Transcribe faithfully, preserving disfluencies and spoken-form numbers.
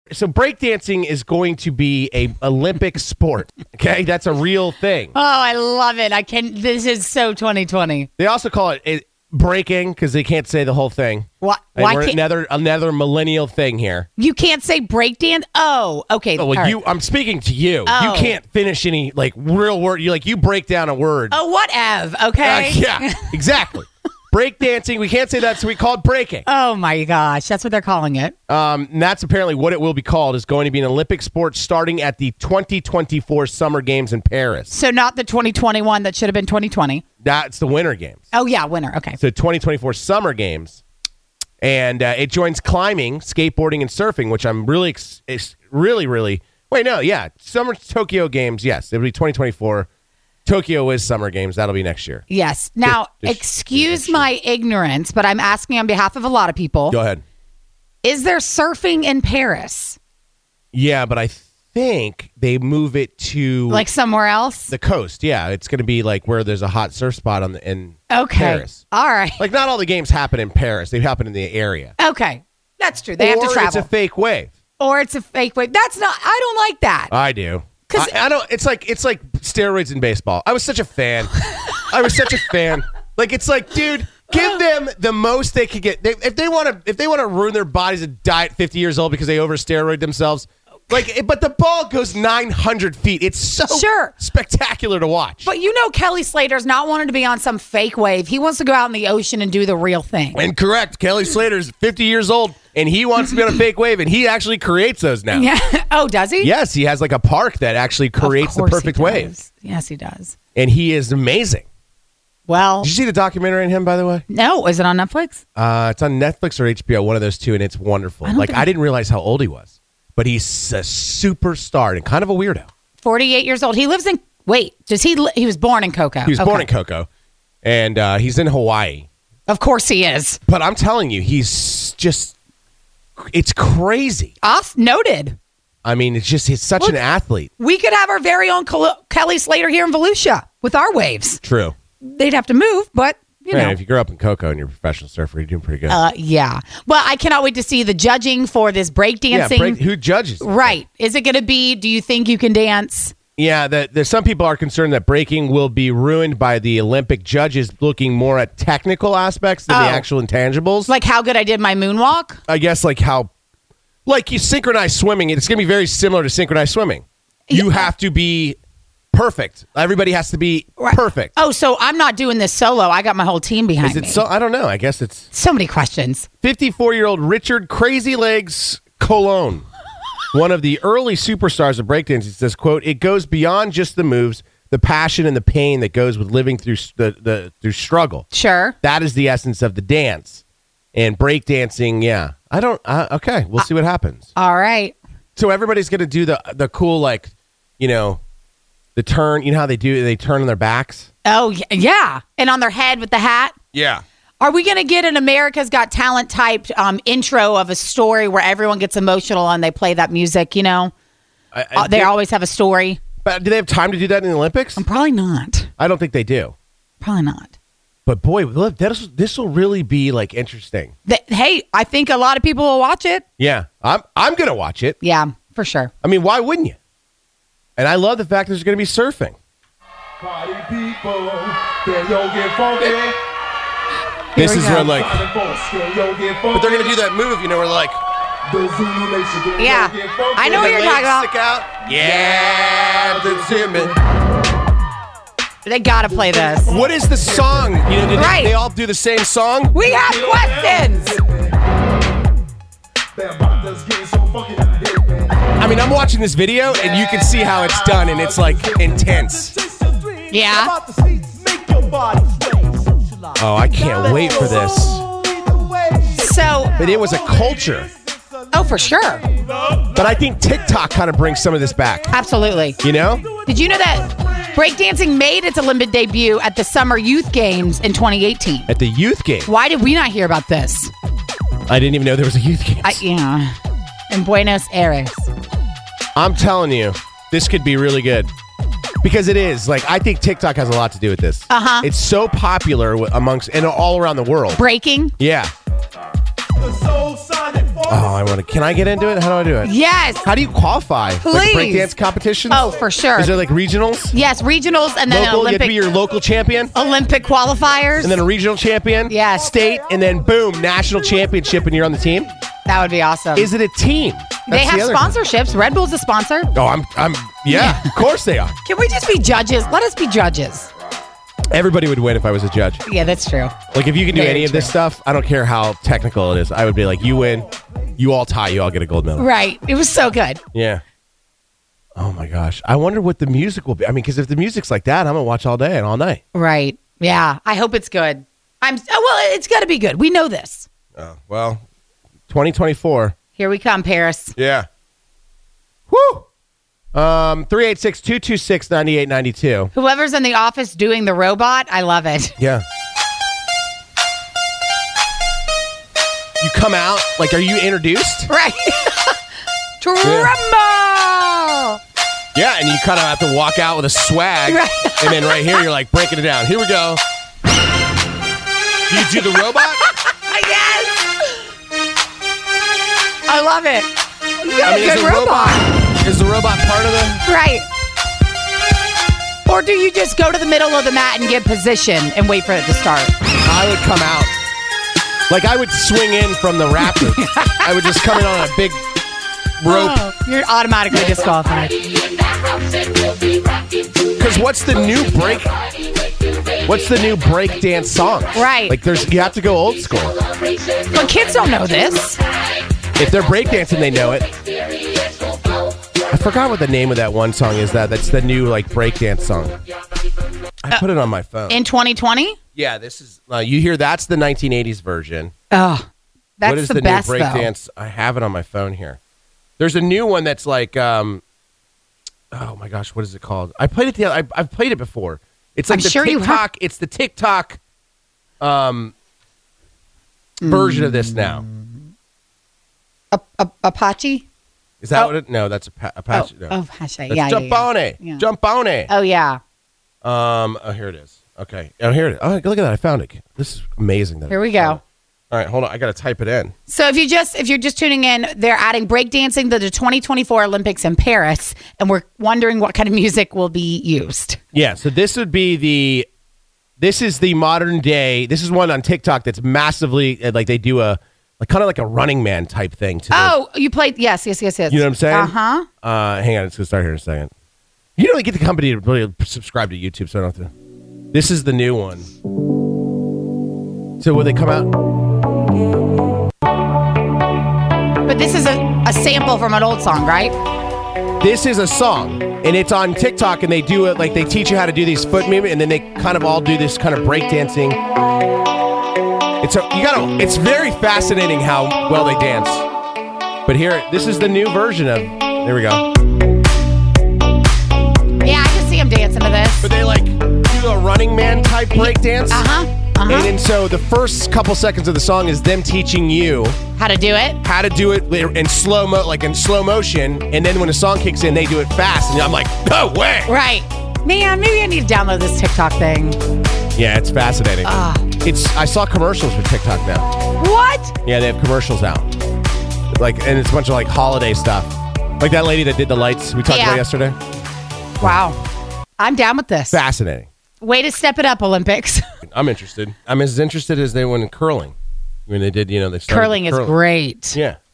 So breakdancing is going to be a Olympic sport. Okay, that's a real thing. Oh, I love it. I can. This is so twenty twenty. They also call it, it breaking because they can't say the whole thing. What? And Why we're can't another another millennial thing here? you can't say breakdance? Oh, okay. Oh, well, all right. you. I'm speaking to you. Oh. You can't finish any like real word. You like you break down a word. Oh, whatever. Okay. Uh, yeah, exactly. Breakdancing. We can't say that, so we call it breaking. Oh my gosh, that's what they're calling it. Um, and that's apparently what it will be called. Is going to be an Olympic sport starting at the twenty twenty-four Summer Games in Paris. So not the twenty twenty-one that should have been twenty twenty. That's the Winter Games. Oh yeah, winter. Okay. So twenty twenty-four Summer Games, and uh, it joins climbing, skateboarding, and surfing, which I'm really, ex- ex- really, really. Wait, no, yeah, Summer Tokyo Games. Yes, it'll be twenty twenty-four. Tokyo is Summer Games. That'll be next year. Yes. Now, Just- just- excuse just- my ignorance, but I'm asking on behalf of a lot of people. Go ahead. Is there surfing in Paris? Yeah, but I think they move it to Like somewhere else? the coast. Yeah, it's going to be like where there's a hot surf spot on the in Okay. Paris. All right. Like not all the games happen in Paris; they happen in the area. Okay. That's true. They have Or to travel. it's a fake wave. or it's a fake wave. That's not, I don't like that. I do. 'Cause- I, I don't. It's like it's like steroids in baseball. I was such a fan. I was such a fan. Like it's like, dude, give them the most they could get. They, if they want to, if they want to ruin their bodies and die at fifty years old because they over steroid themselves, like. it- But the ball goes nine hundred feet. It's so Sure. spectacular to watch. But you know Kelly Slater's not wanting to be on some fake wave. He wants to go out in the ocean and do the real thing. And correct, Kelly Slater's fifty years old, and he wants to be on a fake wave, and he actually creates those now. Yeah. Oh, does he? Yes, he has like a park that actually Of creates the course he perfect does. wave, Yes, he does. and he is amazing. Well, Did you see the documentary on him, by the way? no. Is it on Netflix? Uh, it's on Netflix or H B O, one of those two, and it's wonderful. I don't Like think- I didn't realize how old he was, but he's a superstar and kind of a weirdo. forty-eight years old. He lives in, wait, does he, li- he was born in Cocoa. He was born in Okay. Cocoa, and uh, he's in Hawaii. Of course he is. But I'm telling you, he's just, it's crazy. Off noted. I mean, it's just, he's such Look. an athlete. We could have our very own Kel- Kelly Slater here in Volusia with our waves. True. They'd have to move, but you Man, know. if you grew up in Cocoa and you're a professional surfer, you're doing pretty good. Uh, yeah. Well, I cannot wait to see the judging for this breakdancing. yeah, break, who judges? Right. Is it going to be, do you think you can dance? Yeah, that there's some people are concerned that breaking will be ruined by the Olympic judges looking more at technical aspects than the Oh. actual intangibles. Like how good I did my moonwalk? I guess like how, like you synchronize swimming, it's going to be very similar to synchronized swimming. You Yeah. have to be perfect. Everybody has to be Right. perfect. Oh, so I'm not doing this solo. I got my whole team behind Is it me. so? I don't know. I guess it's so many questions. fifty-four-year-old Richard Crazy Legs Colon, one of the early superstars of breakdancing, says, quote, "It goes beyond just the moves, the passion and the pain that goes with living through the, the through struggle. Sure. That is the essence of the dance." And breakdancing, yeah. I don't, uh, okay, we'll see what happens. All right. So everybody's going to do the the cool, like, you know, the turn. You know how they do, they turn on their backs? Oh, y- yeah. And on their head with the hat. Yeah. Are we going to get an America's Got Talent type um, intro of a story where everyone gets emotional and they play that music, you know? I, I Uh, they think- always have a story. But do they have time to do that in the Olympics? Probably not. I don't think they do. Probably not. But boy, look, this this will really be like interesting. Th- hey, I think a lot of people will watch it. Yeah, I'm I'm gonna watch it. Yeah, for sure. I mean, why wouldn't you? And I love the fact there's gonna be surfing. Party people, can yo get funky? This we is go. where like, Can yo get funky? but they're gonna do that move, you know, where like The Zulu Nation, can Yeah. yo get funky? I know what the you're legs talking about. stick out. Yeah, the Zimmer. They got to play this. What is the song? You know, did Right. they, they all do the same song? We have questions. Them bottles getting so funky now. I mean, I'm watching this video and you can see how it's done, and it's like intense. Yeah. Oh, I can't wait for this. So, But it was a culture. oh, for sure. But I think TikTok kind of brings some of this back. Absolutely. You know? Did you know that breakdancing made its Olympic debut at the Summer Youth Games in twenty eighteen? At the youth game. Why did we not hear about this? I didn't even know there was a youth game. I, yeah. In Buenos Aires. I'm telling you, this could be really good. Because it is. Like, I think TikTok has a lot to do with this. Uh-huh. It's so popular w- amongst, and all around the world. Breaking. Yeah. Oh, I want to. Can I get into it? How do I do it? Yes. How do you qualify? Like Please. breakdance competitions? Oh, for sure. Is there like regionals? Yes, regionals and then Local, you have Olympic to be your local champion? Olympic qualifiers. And then a regional champion? Yes. State, and then boom, national championship, and you're on the team? That would be awesome. Is it a team? they That's have the other sponsorships. Red Bull's a sponsor. thing. Oh, I'm, I'm, yeah, of course they are. Can we just be judges? Let us be judges. Everybody would win if I was a judge. Yeah, that's true. Like, if you can do Very any of this true. stuff, I don't care how technical it is. I would be like, you win, you all tie, you all get a gold medal. Right. It was so good. Yeah. Oh, my gosh. I wonder what the music will be. I mean, because if the music's like that, I'm going to watch all day and all night. Right. Yeah. I hope it's good. I'm. Oh, well, it's got to be good. We know this. Oh, well, twenty twenty-four. Here we come, Paris. Yeah. Woo! Um, three eight six, two two six, nine eight nine two. Whoever's in the office doing the robot, I love it. Yeah. You come out, like, are you introduced? Right. Tremble. Yeah, and you kind of have to walk out with a swag. Right. And then right here, you're like breaking it down. Here we go. Do you do the robot? Yes. I love it. You got I mean, a is good the robot. robot is the robot part of the? Right. Or do you just go to the middle of the mat and get position and wait for it to start? I would come out. Like, I would swing in from the Raptors. I would just come in on a big rope. Oh, you're automatically disqualified. Because what's the new break? What's the new break dance song? Right. Like, there's you have to go old school. But kids don't know this. If they're breakdancing, they know it. I forgot what the name of that one song is. That that's the new like breakdance song. I put it on my phone. In twenty twenty? Yeah, this is. Uh, you hear? That's the nineteen eighties version. Oh, that's what is the, the, best, new though. breakdance? I have it on my phone here. There's a new one that's like. Um, oh my gosh, what is it called? I played it the. I, I've played it before. It's like I'm the sure you have. TikTok. It's the TikTok. Um. Version of this now. A, a, Apache? Is that Oh. what it? No, that's a pa- Apache. Oh, no. oh, Apache. That's Yeah, jump yeah, on yeah. it. Yeah. Jump on it. Oh, yeah. Um. Oh, here it is. Okay. Oh, here it is. Oh, look at that. I found it. This is amazing. That Here I we found go. it. All right, hold on. I got to type it in. So if you just if you're just tuning in, they're adding breakdancing to the twenty twenty-four Olympics in Paris, and we're wondering what kind of music will be used. Yeah. So this would be the. This is the modern day. This is one on TikTok that's massively uh, like they do a like kind of like a Running Man type thing to. Oh, you played? Yes, yes, yes, yes. The, you know what I'm saying? Uh huh. Uh, hang on. It's gonna start here in a second. You don't get the company to really subscribe to YouTube, so I don't have to. This is the new one. So will they come out? But this is a, a sample from an old song, right? This is a song, and it's on TikTok, and they do it like they teach you how to do these foot movement, and then they kind of all do this kind of breakdancing. It's a, you gotta. It's very fascinating how well they dance. But here, this is the new version of. There we go. Yeah, I can see him dancing to this. But they like do a Running Man type breakdance. Uh huh. Uh And huh. then so the first couple seconds of the song is them teaching you How to do it? how to do it in slow mo, like in slow motion, and then when the song kicks in, they do it fast, and I'm like, no way! Right. Man, maybe I need to download this TikTok thing. Yeah, it's fascinating. Ah. It's I saw commercials for TikTok now. What? Yeah, they have commercials out, like, and it's a bunch of like holiday stuff, like that lady that did the lights we talked Yeah. about yesterday. Wow. I'm down with this. Fascinating. Way to step it up, Olympics. I'm interested. I'm as interested as they went in curling when they did. You know, they started Curling is great. Yeah,